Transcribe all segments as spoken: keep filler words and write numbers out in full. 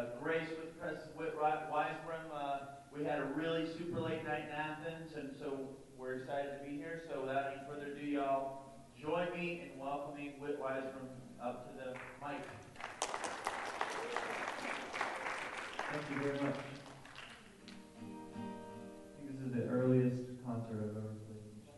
Grace with President Whit Weisbrom. Uh, we had a really super late night in Athens, and so we're excited to be here. So without any further ado, y'all, join me in welcoming Whit Weisbrom up to the mic. Thank you very much. I think this is the earliest concert I've ever played.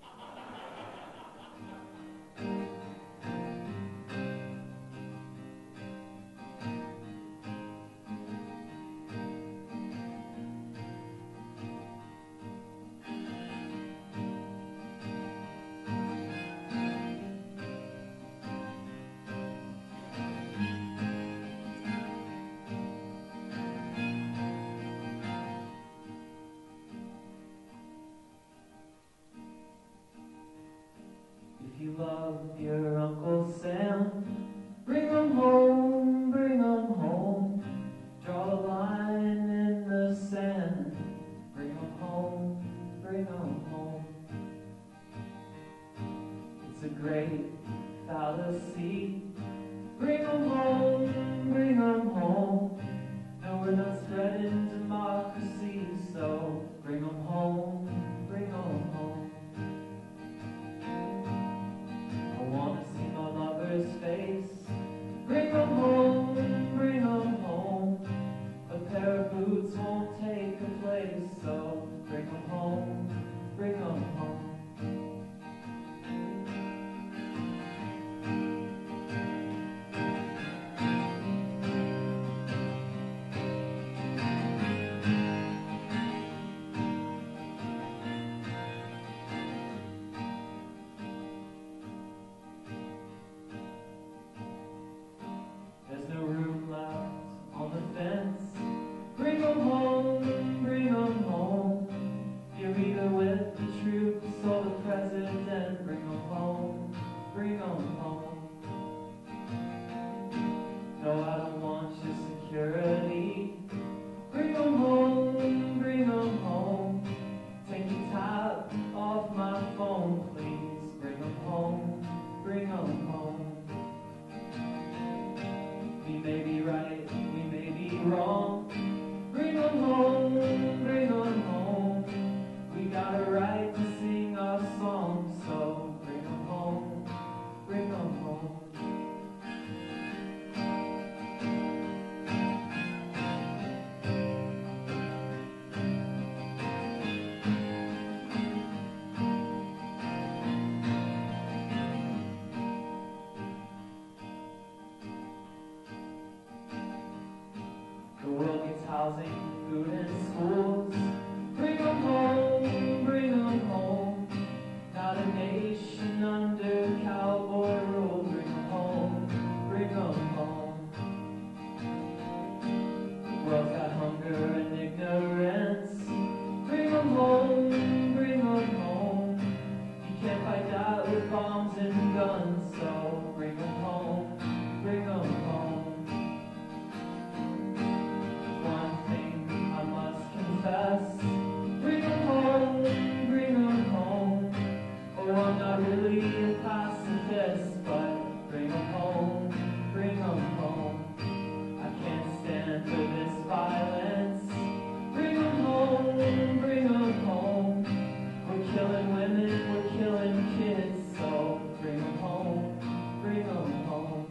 If you love your Uncle Sam, bring him home, bring him home. Draw a line in the sand, bring him home, bring him home. It's a great fallacy. Bring him home, bring him home. No, we're not spreading democracy, so bring him home, bring him home. I wanna see my lover's face. Bring him home, bring him home. A pair of boots won't take a place, so bring him home, bring him home. There's no room left on the fence. Bring 'em home, bring 'em home. You're either with the troops or the president. Bring 'em home, bring 'em home. No, I don't want your security. Bring 'em home, bring 'em home. Take the tap off my phone, please. Bring 'em home, bring 'em home. We may be right, we may be wrong. Bring 'em home, bring 'em home. We got a right to sing our song, so bring 'em home, bring 'em home. The world needs housing, food, and schools. Bring 'em home, bring 'em home. Not a nation under cowboy rule. Bring 'em home, bring 'em home. The world's got hunger and ignorance. Bring 'em home, bring 'em home. You can't fight that with bombs and guns, so bring 'em home, bring 'em home. One thing I must confess, bring 'em home, bring 'em home. Oh, I'm not really a pacifist, but bring 'em home, bring 'em home. I can't stand for this violence. Bring 'em home, bring 'em home. We're killing women, we're killing kids, so bring 'em home, bring 'em home.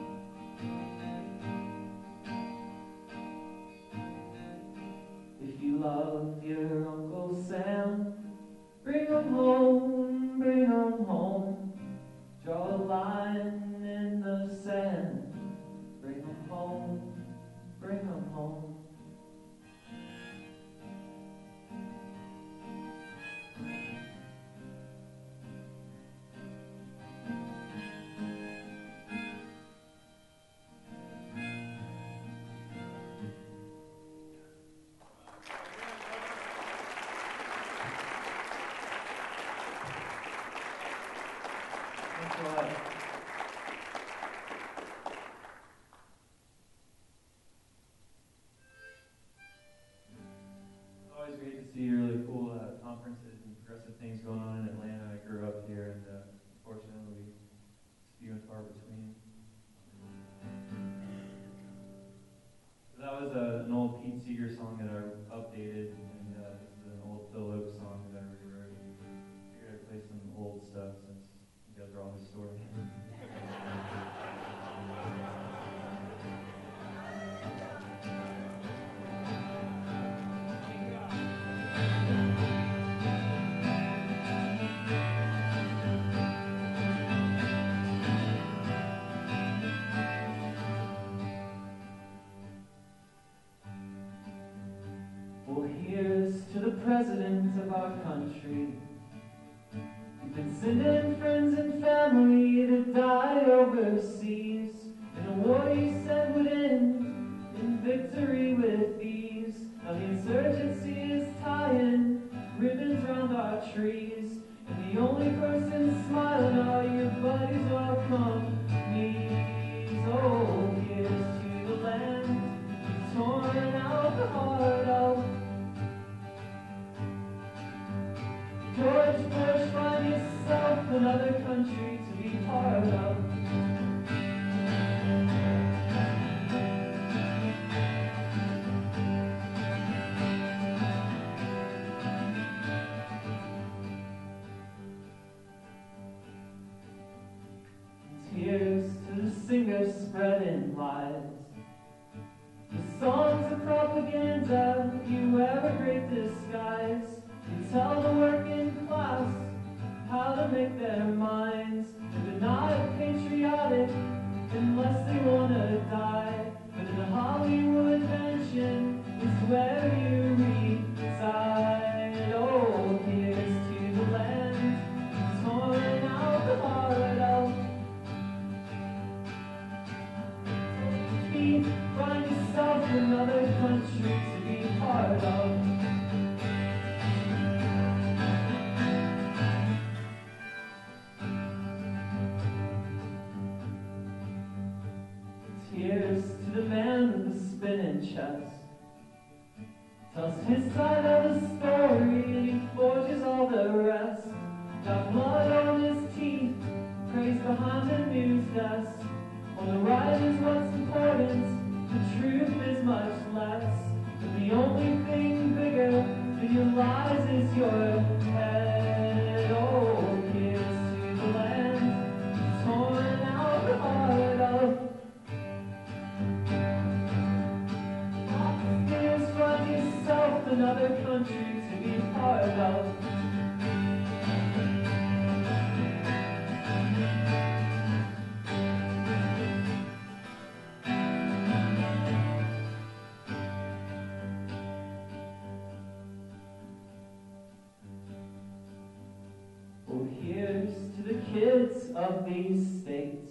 If you love your Uncle Sam, bring him home, bring him home. Draw a line in the sand, bring him home, bring him home. Thanks a lot. Always great to see really cool uh, conferences and progressive things going on in Atlanta. I grew up here, and uh, unfortunately, it's few and far between. So that was a Seeger song that I updated, and uh, this is an old Phil Oak song that I rewrote. Figured I'd play some old stuff since you guys are all historians. Well, here's to the president of our country. You've been sending friends and family to die overseas in a war you said would end in victory with ease. Now the insurgency is tying ribbons round our trees, and the only person smiling are your buddies or companies. Oh, here's to the land you've torn out the heart of. George Bush, find yourself another country to be part of. Tears to the singers spreading lies. The songs of propaganda you wear a great disguise. You tell the working class how to make their minds. They're not patriotic unless they want to die. But in the Hollywood mansion is where you reside. Oh, here's to the land torn out the heart of. Find yourself another country to be part of. Here's to the man with the spinning chest. Tells his side of the story and he forges all the rest. Got blood on his teeth, praise behind the news desk. On the right is what's important, the truth is much less. But the only thing bigger than your lies is your head. Oh, here's to the land torn out the heart of. Here's find yourself another country to be part of. Oh, here's to the kids of these states.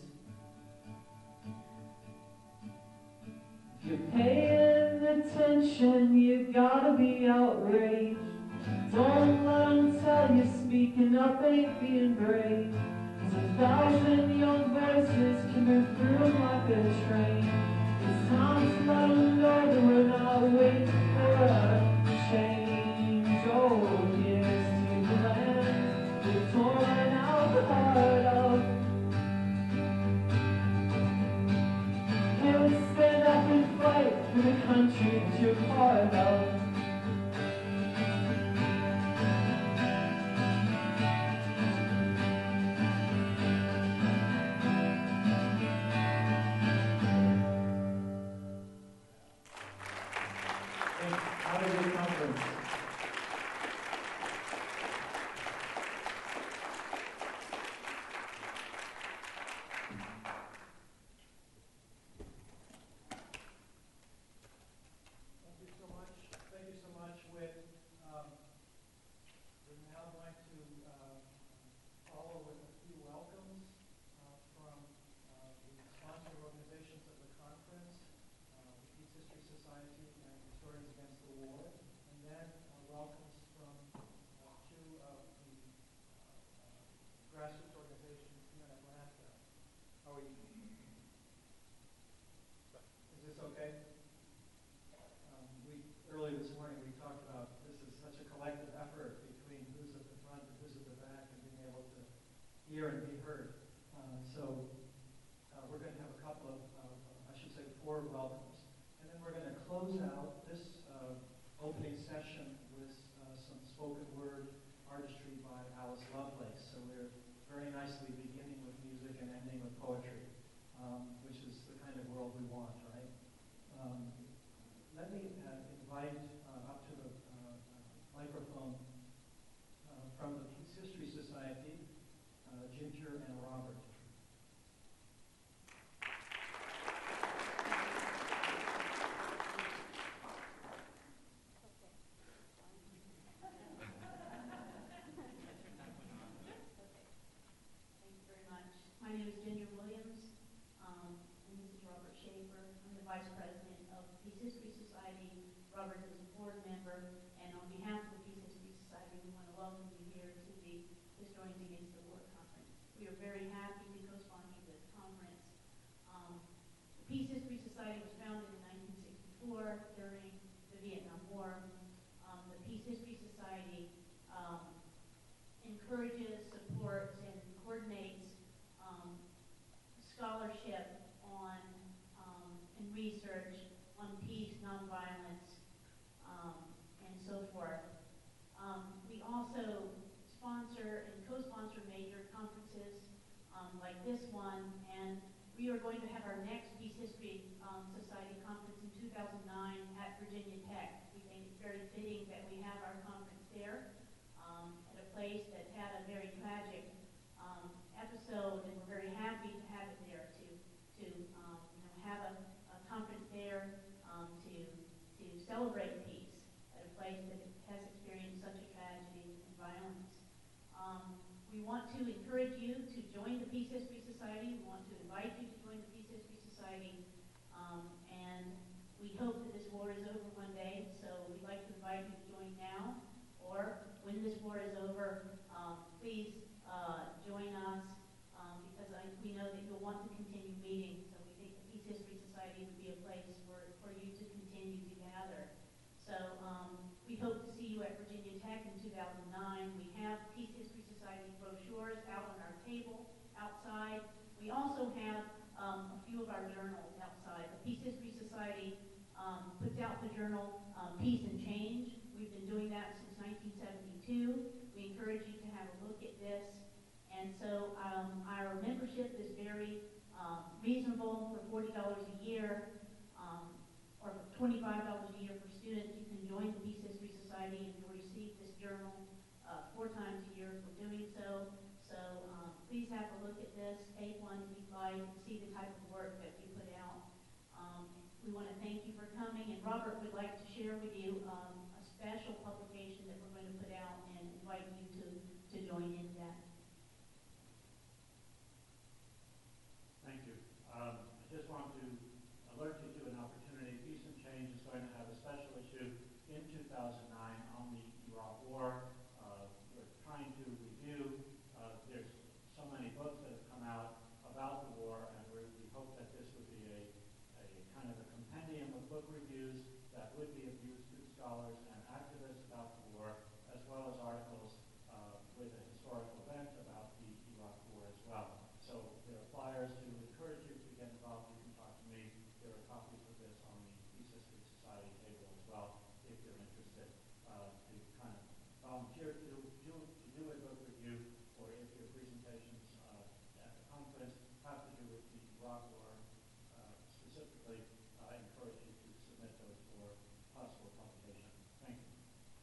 If you're paying attention, you gotta be outraged. Don't let them tell you speaking up ain't being brave. 'Cause a thousand young voices can move through them like a train. It's time to let them know that we're not waiting for a change. Oh, here's to the land we've torn out the heart of. Let's stand up and fight for the country that you're part of. Thanks. Have a good conference. Thank you so much. Thank you so much, Whit. Um, we're now going to uh, follow with a few welcomes uh, from uh, the sponsoring organizations of the conference, uh, the Peace History Society and Historians Against the War, and then uh, welcomes from uh, two of the uh, uh, grassroots organizations here in Atlanta. How are you? Is this okay? Um, we, earlier this morning, we talked about this is such a collective effort between who's at the front and who's at the back and being able to hear and be heard. Uh, so uh, we're going to have a couple of, uh, I should say, four welcomes. And then we're going to close out this uh, opening session with uh, some spoken word artistry by Alice Lovelace. So we're very nicely beginning with music and ending with poetry, um, which is the kind of world we want, right? Um, let me uh, invite uh, up to the uh, microphone uh, from the Peace History Society, uh, Ginger and Robert. My name is Ginger Williams, um, and this is Robert Schaefer. I'm the Vice President of the Peace History Society. Robert is a board member, and on behalf of the Peace History Society, we want to welcome you here to the Historians Against the War Conference. We are very happy to co-sponsor this conference. Um, the Peace History Society was founded in nineteen sixty-four during the Vietnam War. Um, the Peace History Society um, encourages, supports, and coordinates Um, scholarship on um, and research on peace, nonviolence, um, and so forth. Um, we also sponsor and co-sponsor major conferences um, like this one, and we are going to have our next Peace History um, Society conference in two thousand nine at Virginia Tech. We think it's very fitting that we have our conference there um, at a place that had a very tragic Um, episode, and we're very happy to have it there to to um, you know have a, a conference there um, to to celebrate peace at a place that has experienced such a tragedy and violence. Um, we want to encourage you to join the Peace History Society. We want to invite you to join the Peace History Society, um, and we hope that this war is over one day. So we'd like to invite you to join now, or when this war is over, um, please. Uh, join us um, because I, we know that you'll want to continue meeting. So we think the Peace History Society would be a place for, for you to continue to gather. So um, we hope to see you at Virginia Tech in two thousand nine. We have Peace History Society brochures out on our table outside. We also have um, a few of our journals outside. The Peace History Society um, puts out the journal um, Peace and Change. We've been doing that since nineteen seventy-two. We encourage you to have a look at this. And so um, our membership is very um, reasonable. For forty dollars a year, um, or for twenty-five dollars a year for students, you can join the Peace History Society and you'll receive this journal uh, four times a year for doing so. So um, please have a look at this, take one if you'd like, and see the type of work that we put out. Um, we want to thank you for coming, and Robert would like to share with you um, a special publication that we're going to put out and invite you to, to join in that. Thank you. Um, I just want to alert you to an opportunity. Peace and Change is going to have a special issue in two thousand nine on the Iraq War. Uh, we're trying to review. Uh, there's so many books that have come out about the war, and we're, we hope that this would be a, a kind of a compendium of book reviews that would be of use to scholars and activists about the war, as well as articles uh, with a historical bent about the Iraq War as well. So there are flyers to encourage you to get involved. You can talk to me. There are copies of this on the Peace History Society table as well, if you're interested uh, to kind of volunteer to do, to do a book review, or if your presentations uh, at the conference have to do with the Iraq War uh, specifically, I encourage you to submit those for possible publication. Thank you.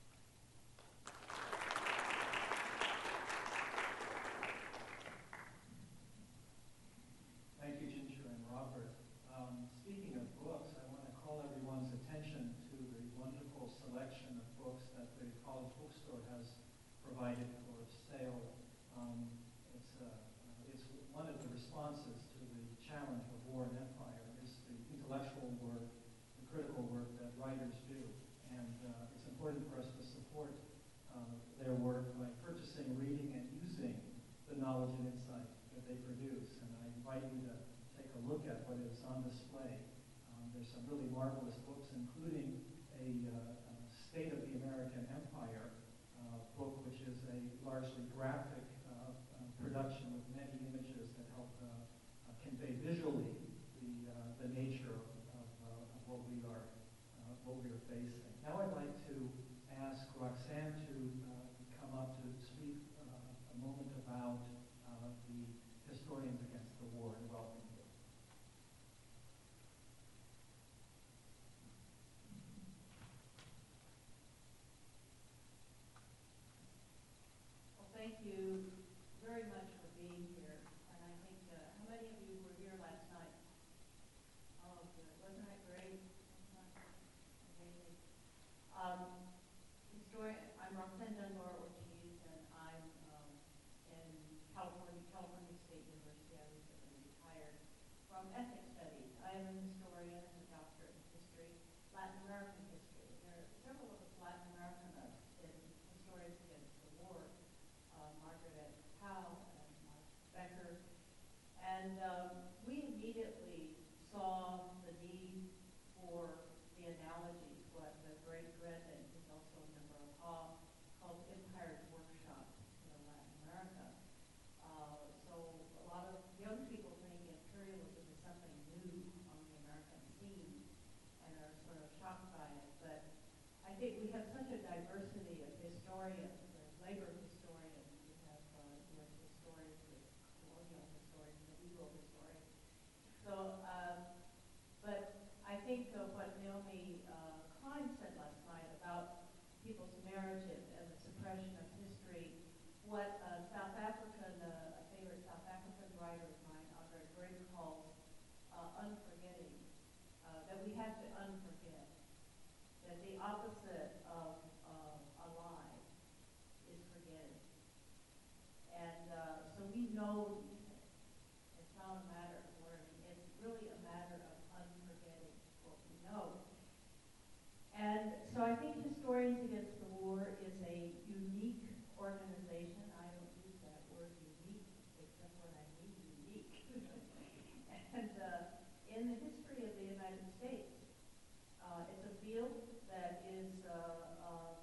Thank you, Ginger and Robert. Um, speaking of books, I want to call everyone's attention to the wonderful selection of books that the College Bookstore has provided for sale. Um, it's, uh, it's one of the responses to the challenge of war and empire is the intellectual work, the critical work that writers do. And uh, it's important for us to support uh, their work by purchasing, reading, and using the knowledge and insight that they produce. And I invite you to take a look at what is on display. Um, there's some really marvelous books, including a, uh, a State of the American Empire uh, book, which is a largely graphic uh, uh, production with many images that help uh, uh, convey visually the uh, the nature of, of, uh, of what we are uh, what we are facing. Now I'd like to from ethnic studies. I am a historian and a doctorate in history, Latin American history. There are several of us Latin Americanists in Historians Against the War, uh, Margaret Powell and Mark Becker. And um, we immediately saw the need for the analogies, what the great Gredman, who's also a member of H A W, called Empire's Workshop in Latin America. Uh, so a lot of young people think imperialism is something new on the American scene and are sort of shocked by it. But I think we have such a diversity of historians, there's labor historians, we have uh, U S historians, we have colonial historians, medieval historians. So, um, but I think of what Naomi uh, Klein said last night about people's narrative and the suppression of history. What uh, South African, uh, a favorite South African writer of mine, Andre Brink, calls uh, unforgetting, uh, that we have to unforget, that the opposite of uh, alive is forgetting. And uh, so we know these things. It's not a matter of learning. It's really a matter of unforgetting what we know. And so I think Historians Against the War is a unique organization. I don't use that word unique, except when I mean unique. and uh, in the history of the United States, uh, it's a field that is uh, um,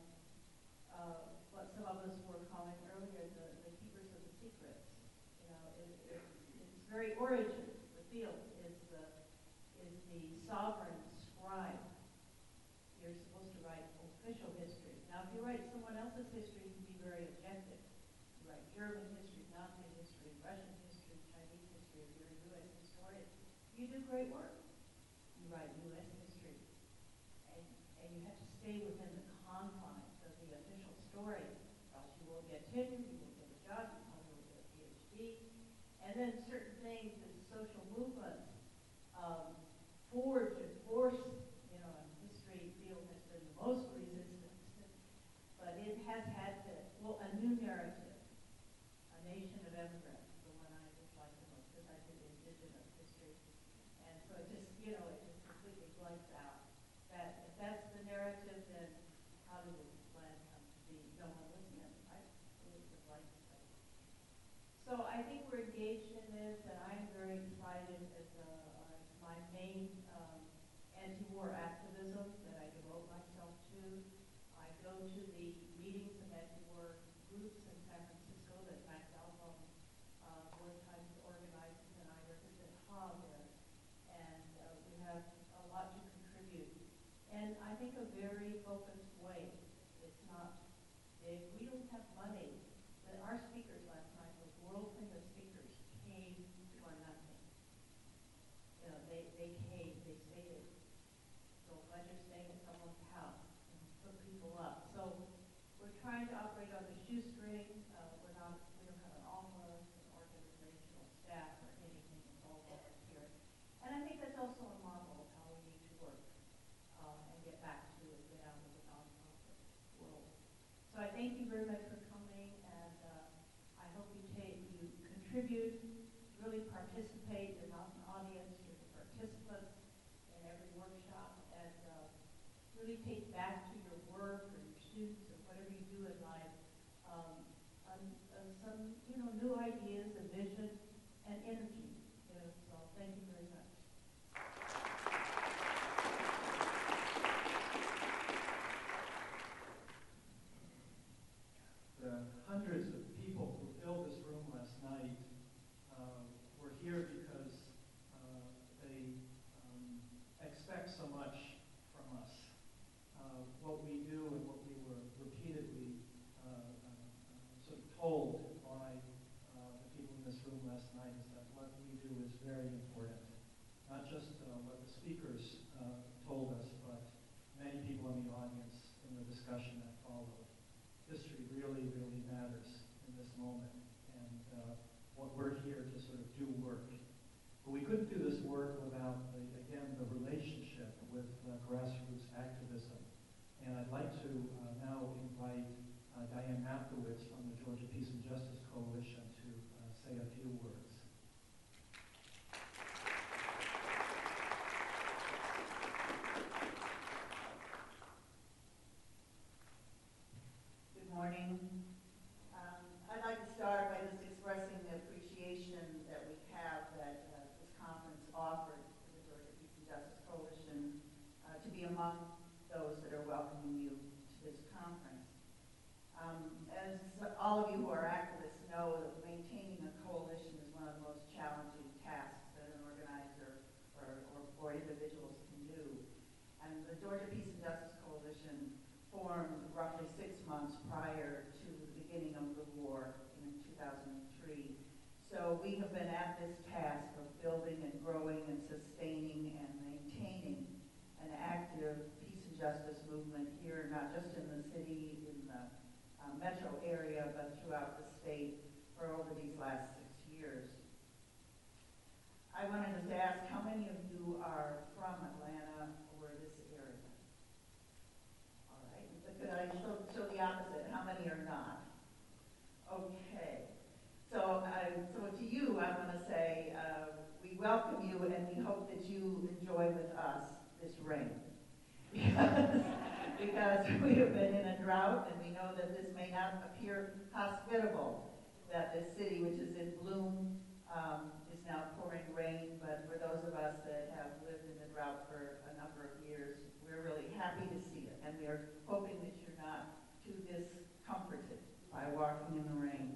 uh, what some of us were calling earlier the, the keepers of the secrets. You know, it, it, its very origin, the field, is the, is the sovereign scribe. You're supposed to write official history. Now, if you write someone else's history, you can be very objective. You write German history, Nazi history, Russian history, Chinese history. If you're a U S historian, you do great work. You write U S history, and, and you have to stay within the confines of the official story, or else you won't get tenure, you won't get a job, you probably won't get a PhD. And then certain things that social movements um, forge and force, you know, and history field has been the most resistant, but it has had to, well, a new narrative, a nation of immigrants, the one I dislike the most because I did indigenous history. And so it just, you know, it just completely blanks out. That if that's the narrative, then how did this land come to be? No one was in, right? It was a blank slate. So I think we're engaged in this, and I'm very excited as a, uh, my main um, anti-war activism that I devote myself to. I go to the meetings of anti-war groups in San Francisco that Max Albom uh, four times organizes, and I represent H A W there. And uh, we have a lot to contribute. And I think a very focused way. It's not big. We don't have money. The, our speakers last night, those world famous speakers, came for nothing. You know, they, they came, they stayed. So glad you're staying at someone's house and put people up. So we're trying to operate on the shoestring. Uh, we're not, we don't have an office, an organizational staff, or anything. It's all volunteer. And I think that's also a model of how we need to work uh, and get back to it, get out of the nonprofit world. So I thank you very much for coming, and uh, I hope you take, you contribute, really participate. You're not an audience, you're the participants in every workshop, and uh, really take back to your work or your students or whatever you do in life um, um, uh, some, you know, new ideas, a vision, and energy. You know, so thank you very much. The hundreds of people who filled this room last night uh, were here because uh, they um, expect so much from us. Uh, what we do and what we were repeatedly uh, uh, sort of told by uh, the people in this room last night is that what we do is very important. Not just uh, what the speakers uh, told us, but many people in the audience in the discussion that followed. History really, really matters in this moment, and uh, what we're here to sort of do work. But we couldn't do this work without, the, again, the relationship with uh, grassroots activism. And I'd like to uh, now invite uh, Diane Mapkowitz from the Georgia Peace and Justice Coalition to uh, say a few words. those that are welcoming you to this conference. Um, as all of you who are activists know, that maintaining a coalition is one of the most challenging tasks that an organizer or, or, or individuals can do. And the Georgia Peace and Justice Coalition formed roughly six months prior to the beginning of the war in two thousand three. So we have been at this task of building and growing and sustaining and maintaining an active peace and justice movement here, not just in the city, in the uh, metro area, but throughout the state for over these last six years. I wanted to ask, how many of you are from Atlanta or this area? All right, could I show, show the opposite? How many are not? Okay. So, uh, so to you, I want to say uh, we welcome you, and we hope that you enjoy with us this rain, because, because we have been in a drought, and we know that this may not appear hospitable. That this city, which is in bloom, um, is now pouring rain. But for those of us that have lived in the drought for a number of years, we're really happy to see it, and we are hoping that you're not too discomforted by walking in the rain.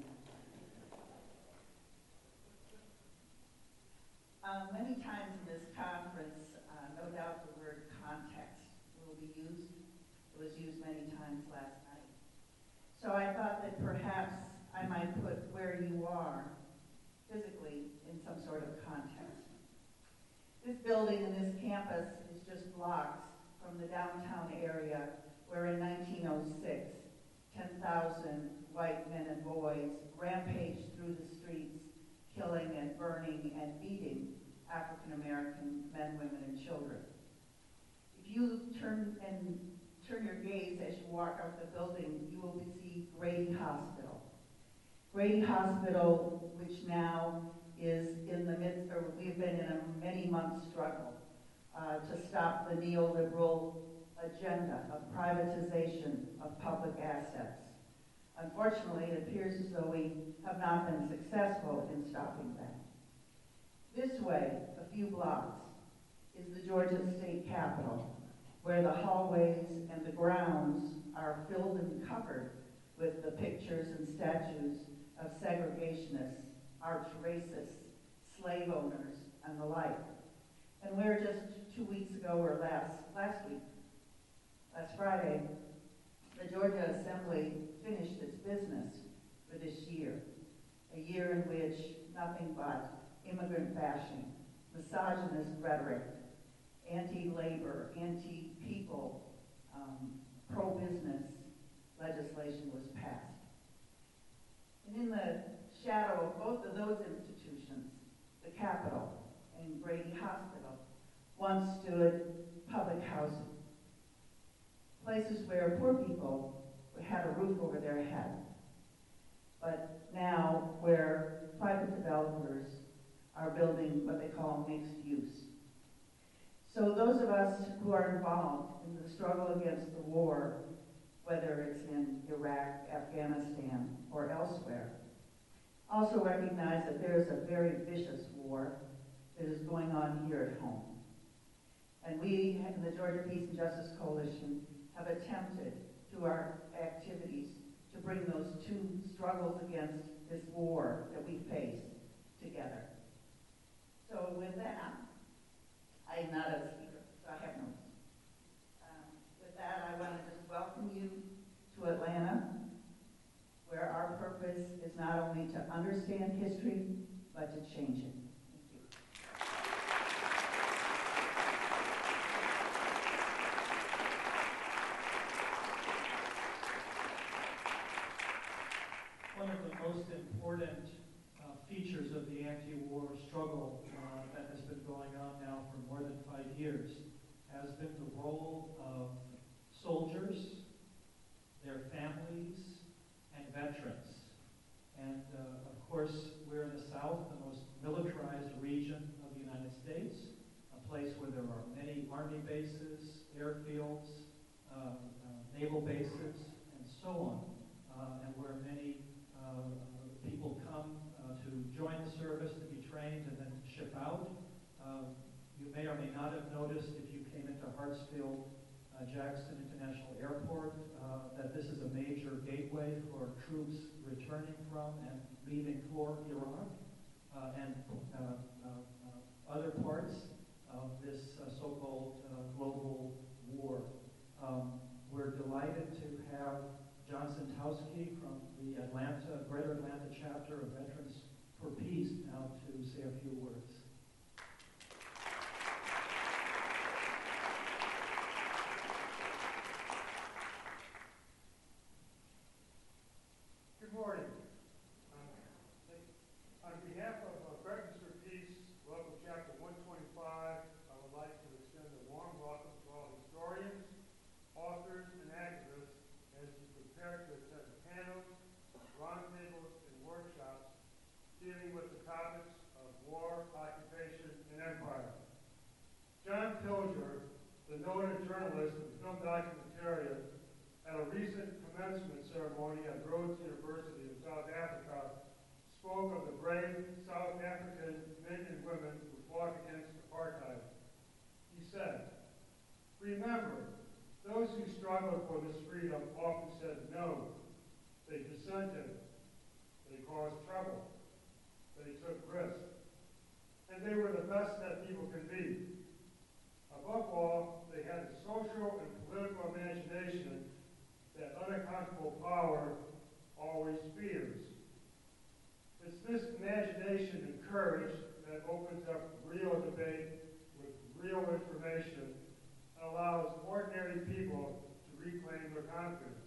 Um, many times in this conference, uh, no doubt the word context will be used. It was used many times last night. So I thought that perhaps I might put where you are physically in some sort of context. This building and this campus is just blocks from the downtown area where in nineteen oh six, ten thousand white men and boys rampaged through the streets, killing and burning and beating African American men, women, and children. If you turn and turn your gaze as you walk out the building, you will see Grady Hospital. Grady Hospital, which now is in the midst, or we've been in a many-month struggle uh, to stop the neoliberal agenda of privatization of public assets. Unfortunately, it appears as though we have not been successful in stopping that. This way, a few blocks, is the Georgia State Capitol, where the hallways and the grounds are filled and covered with the pictures and statues of segregationists, arch racists, slave owners, and the like. And where just two weeks ago or last, last week, last Friday, the Georgia Assembly finished its business for this year, a year in which nothing but immigrant bashing, misogynist rhetoric, anti-labor, anti-people, um, pro-business legislation was passed. And in the shadow of both of those institutions, the Capitol and Grady Hospital, once stood public housing, places where poor people had a roof over their head, but now where private developers are building what they call mixed use. So those of us who are involved in the struggle against the war, whether it's in Iraq, Afghanistan, or elsewhere, also recognize that there is a very vicious war that is going on here at home. And we, in the Georgia Peace and Justice Coalition, have attempted through our activities to bring those two struggles against this war that we face together. So with that, I'm not a speaker, so I have notes. Um, with that, I want to just welcome you to Atlanta, where our purpose is not only to understand history, but to change it. Thank you. One of the most important uh, features of the anti-war struggle uh, that has been going on now for more than five years has been the role of soldiers, their families, and veterans. And uh, of course, we're in the South, the most militarized region of the United States, a place where there are many Army bases, airfields, uh, uh, naval bases, and so on, uh, and where many uh, people come uh, to join the service, to be trained, and then ship out. Uh, you may or may not have noticed if you came into Hartsfield uh, Jackson International Airport, uh, that this is a major gateway for troops returning from and leaving for Iraq uh, and uh, uh, uh, other parts of this uh, so-called uh, global war. Um, we're delighted to have John Santowski from the Atlanta, Greater Atlanta chapter of Veterans for Peace now to say a few words. Good morning. Um, on behalf of uh, Veterans for Peace, Local Chapter one twenty-five, I would like to extend a warm welcome to all historians, authors, and activists as you prepare to attend panels, roundtables, and workshops dealing with the topics of war, occupation, and empire. John Pilger, the noted journalist and film documentarian, at a recent commencement ceremony at Rhodes University in South Africa, spoke of the brave South African men and women who fought against apartheid. He said, "Remember, those who struggled for this freedom often said no. They dissented. They caused trouble. They took risks. And they were the best that people can be. Above all, they had a social and political imagination that unaccountable power always fears. It's this imagination and courage that opens up real debate with real information and allows ordinary people to reclaim their confidence.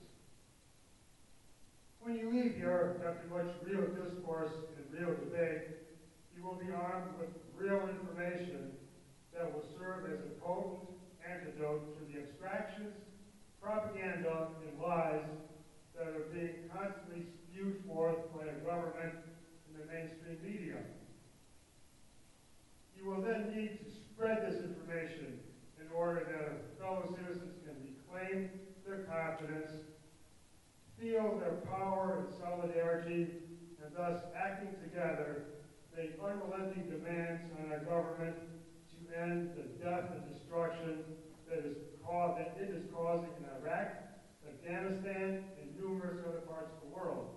When you leave here after much real discourse and real debate, you will be armed with real information that will serve as a potent antidote to the abstractions, propaganda, and lies that are being constantly spewed forth by the government and the mainstream media. You will then need to spread this information in order that fellow citizens can reclaim their confidence, feel their power and solidarity, and thus acting together make unrelenting demands on our government to end the death and destruction that is caused, that it is causing in Iraq, Afghanistan, and numerous other parts of the world.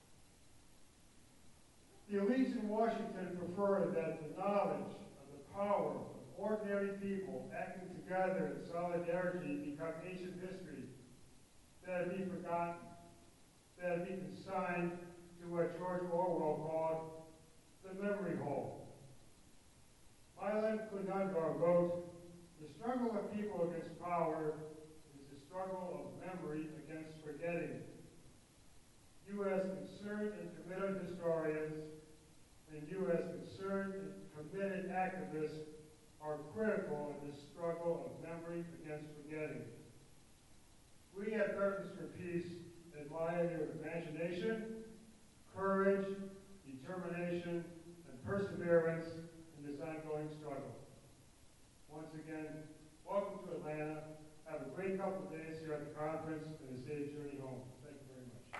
The elites in Washington prefer that the knowledge of the power of ordinary people acting together in solidarity become ancient history, that it be forgotten, that it be consigned to what George Orwell called the memory hole. Milan Kundera wrote, "The struggle of people against power is the struggle of memory against forgetting." You as concerned and committed historians and you as concerned and committed activists are critical in this struggle of memory against forgetting. We at Veterans for Peace admire your imagination, courage, determination, and perseverance in this ongoing struggle. Once again, welcome to Atlanta. Have a great couple of days here at the conference and a safe journey home. Thank you very much.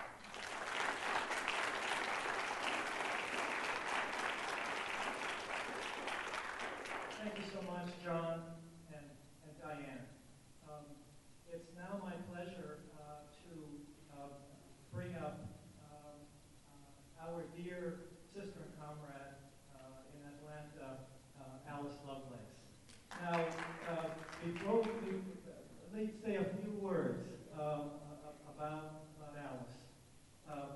Thank you so much, John and, and Diane. Um, it's now my pleasure uh, to uh, bring up um, uh, our dear sister and comrade uh, in Atlanta, uh, Alice Lovelace. Now, uh, before we, let me say a few words um, about, about Alice. Um,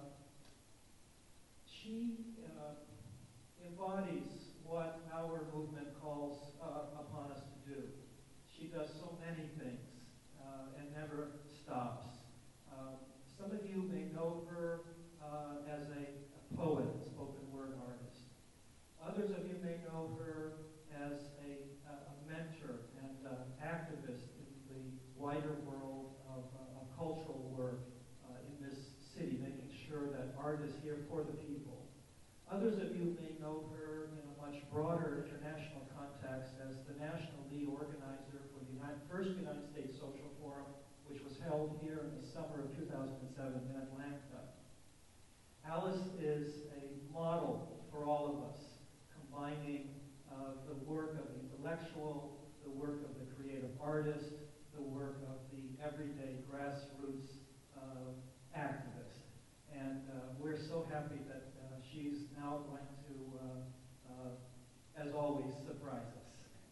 she uh, embodies what our movement calls uh, upon us to do. She does so many things uh, and never stops. Um, some of you may know her uh, as a, a poet, a spoken word artist. Others of you may know her as a, a, a mentor and uh, activist in the wider world of, uh, of cultural work uh, in this city, making sure that art is here for the people. Others of you may know her in a much broader international context as the national lead organizer for the United, first United States Social Forum, which was held here in the summer of two thousand seven in Atlanta. Alice is a model for all of us, combining uh, the work of the intellectual, the work of the creative artist, the work of the everyday grassroots uh, activist. And uh, we're so happy that uh, she's now going to, uh, uh, as always, surprise us.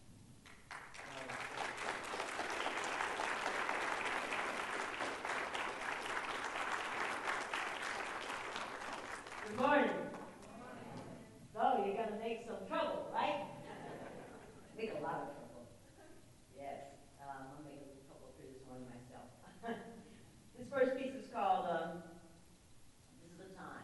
Good morning. So you're gonna make some trouble, right? Make a lot of trouble. Yes, um, I'm making a trouble through this morning myself. This first piece is called um, "This Is a Time."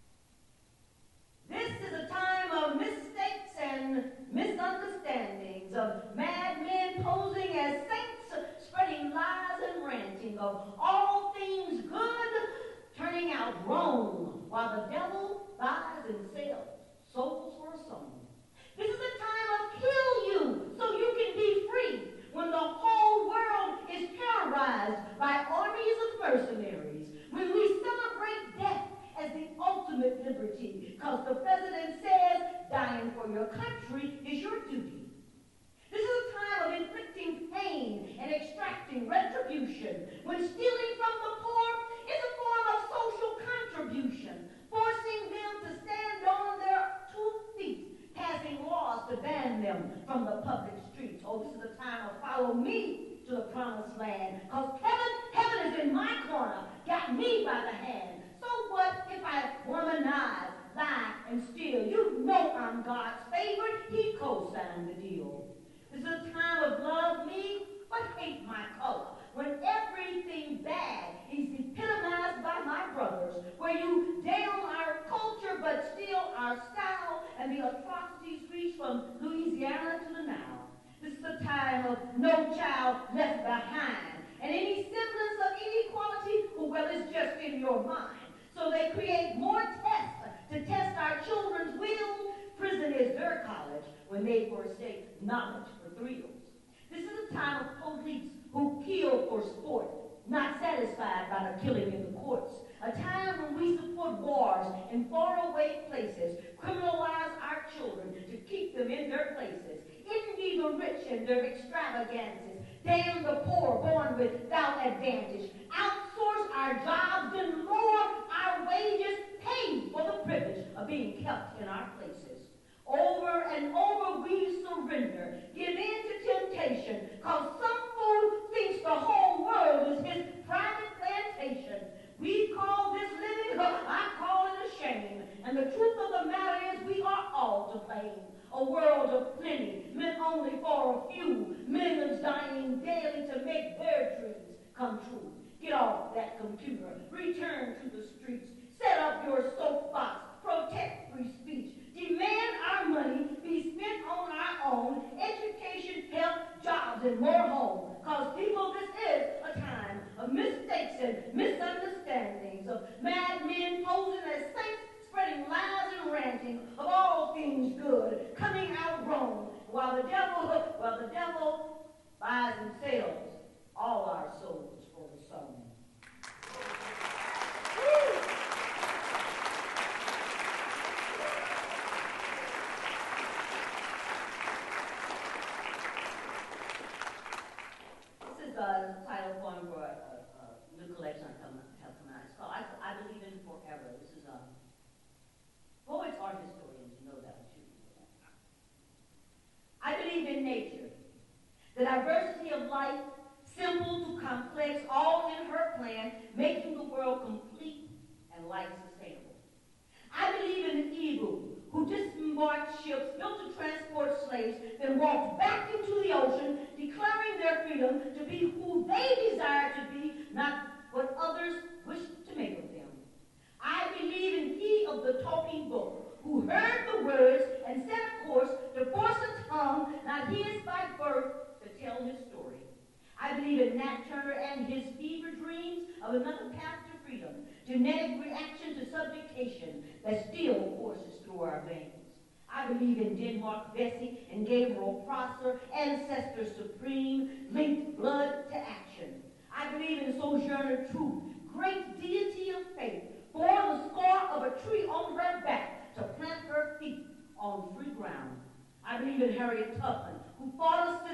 This is a time of mistakes and misunderstandings, of madmen posing as saints, spreading lies and ranting, of all things good turning out wrong, while the devil buys and sells souls for a song. This is a time of kill you so you can be free, when the whole world is terrorized by armies of mercenaries, when we celebrate death as the ultimate liberty, because the president says dying for your country is your duty. This is a time of inflicting pain and extracting retribution, when stealing from the poor is a form of social contribution, forcing them to stand on their two feet, passing laws to ban them from the public streets. Oh, this is a time of follow me to the promised land, because heaven, heaven is in my corner, got me by the hand. So what if I womanize, lie, and steal? You know I'm God's favorite. He co-signed the deal. This is a time of love me, but hate my color, when everything bad is epitomized by my brothers, where you down our culture but steal our style, and the atrocities reach from Louisiana to the Nile. This is a time of no child left behind, and any semblance of inequality, well, it's just in your mind. So they create more tests to test our children's will. Prison is their college when they forsake knowledge for thrills. This is a time of police who kill for sport, not satisfied by the killing in the courts. A time when we support wars in faraway places, criminalize our children to keep them in their places, envy the rich and their extravagances, damn the poor born without advantage, outsource our jobs and lower our wages, pay for the privilege of being kept in our places. Over and over we surrender, give in to temptation, cause some fool thinks the whole world is his private plantation. We call this living, I call it a shame. And the truth of the matter is we are all to blame. A world of plenty, meant only for a few, millions dying daily to make their dreams come true. Get off that computer, return to the streets, set up your soapbox, protect free speech, demand our money be spent on our own, education, health, jobs, and more home. Because people, this is a time of mistakes and misunderstandings, of madmen posing as saints, spreading lies and ranting, of all things good coming out wrong, while the devil, while the devil buys and sells all our souls for the song. This is a title poem for a, a, a new collection I come, have come out. It's called I, I Believe in Forever. This is a poets are historians, you know that, I'm sure you know that. I believe in nature, the diversity of life, simple to complex, all in her plan, making the world complete and life sustainable. I believe in the eagle, who disembarked ships built to transport slaves, then walked back into the ocean, declaring their freedom to be who they desire to be, not what others wish to make of them. I believe in he of the talking book, who heard the words and set a course to force a tongue, not his by birth, to tell his story. I believe in Nat Turner and his fever dreams of another path to freedom, genetic reaction to subjugation that still courses through our veins. I believe in Denmark Vesey and Gabriel Prosser, ancestors supreme, linked blood to action. I believe in Sojourner Truth, great deity of faith, bore the scar of a tree on her back to plant her feet on free ground. I believe in Harriet Tubman, who fought a system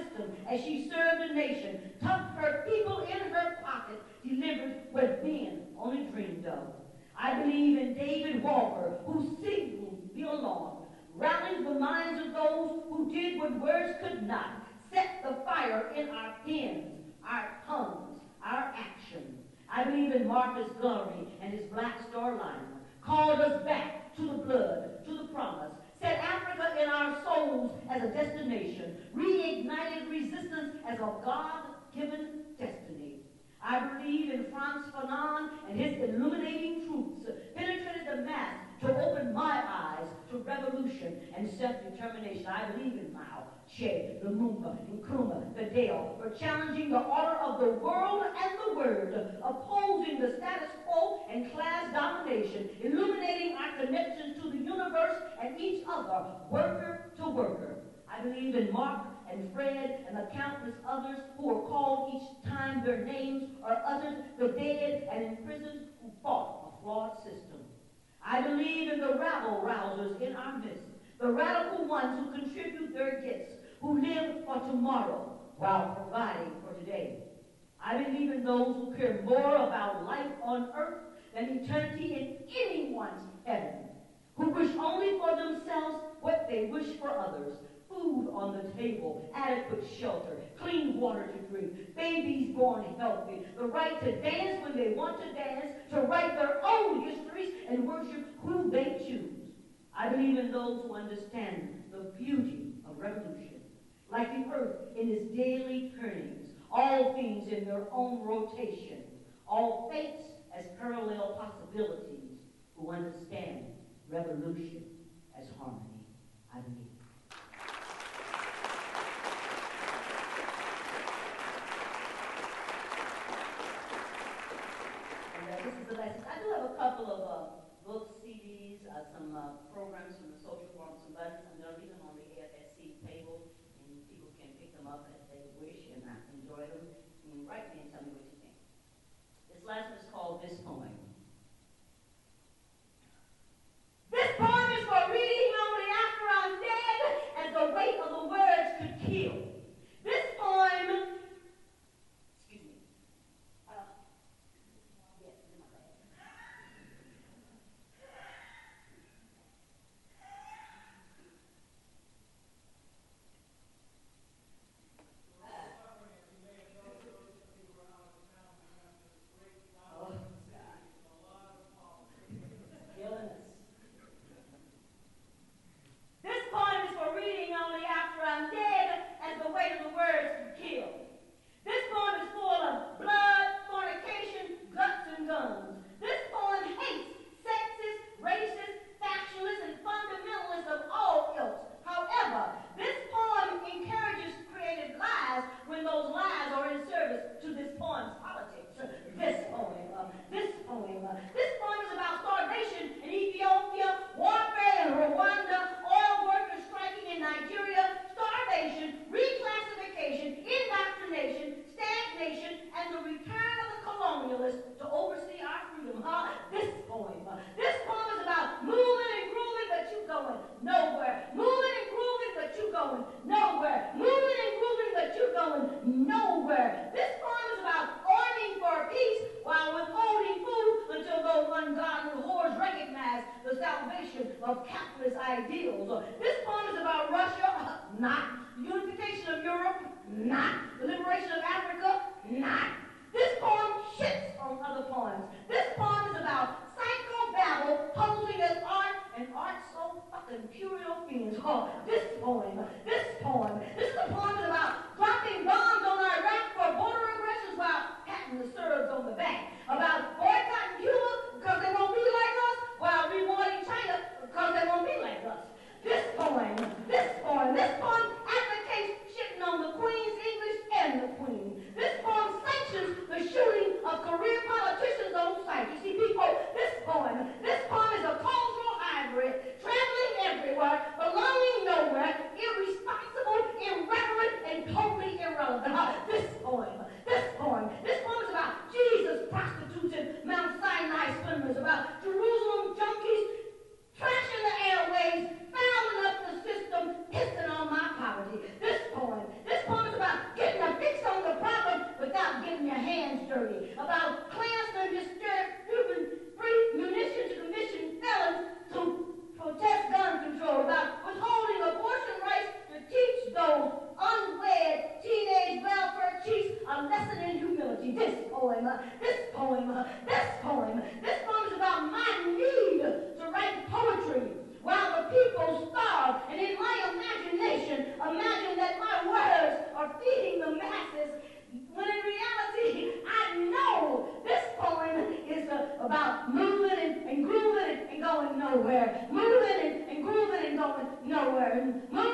as she served the nation, tucked her people in her pocket, delivered what men only dreamed of. I believe in David Walker, who signaled the alarm, rallied the minds of those who did what words could not, set the fire in our pens, our tongues, our actions. I believe in Marcus Garvey and his Black Star Liner, called us back to the blood, to the promise, set Africa in our souls as a destination, reignited resistance as a God-given destiny. I believe in Frantz Fanon and his illuminating truths, penetrated the mass to open my eyes to revolution and self-determination. I believe in Mao, Che, Lumumba, Nkrumah, Fidel, for challenging the order of the world and the word, opposing the status quo and class domination, illuminating our connections to the universe and each other, worker to worker. I believe in Mark and Fred and the countless others who are called each time their names are uttered, the dead and imprisoned who fought a flawed system. I believe in the rabble-rousers in our midst, the radical ones who contribute their gifts, who live for tomorrow while providing for today. I believe in those who care more about life on earth than eternity in anyone's heaven, who wish only for themselves what they wish for others. Food on the table, adequate shelter, clean water to drink, babies born healthy, the right to dance when they want to dance, to write their own histories and worship who they choose. I believe in those who understand the beauty of revolution, like the earth in its daily turnings, all things in their own rotation, all fates as parallel possibilities, who understand revolution as harmony. I believe. This is the lesson. I do have a couple of uh, books, C Ds, uh, some uh, programs from the Social Forum, some buttons. I'm going to leave them on the A F S C table, and people can pick them up as they wish and uh, enjoy them. And write me and tell me what you think. This last one is called This Poem. This poem is for reading only after I'm dead, as the weight of the words could kill. This poem. This poem, this poem, this poem is about Jesus Christ. about Klansmen distributing free munitions to commissioned felons to protest gun control, about withholding abortion rights to teach those unwed teenage welfare chiefs a lesson in humility. This poem, uh, this poem, uh, this poem, this poem is about my need to write poetry while the people starve, and in my imagination, imagine that my words are feeding the masses, when in reality, I know this poem is uh, about moving and, and grooving and, and going nowhere, moving and, and grooving and going nowhere, and moving